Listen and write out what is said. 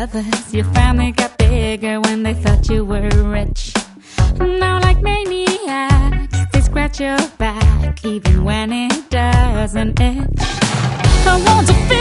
brothers, your family got bigger when they thought you were rich. Now like maniacs, they scratch your back even when it doesn't itch. I want to feel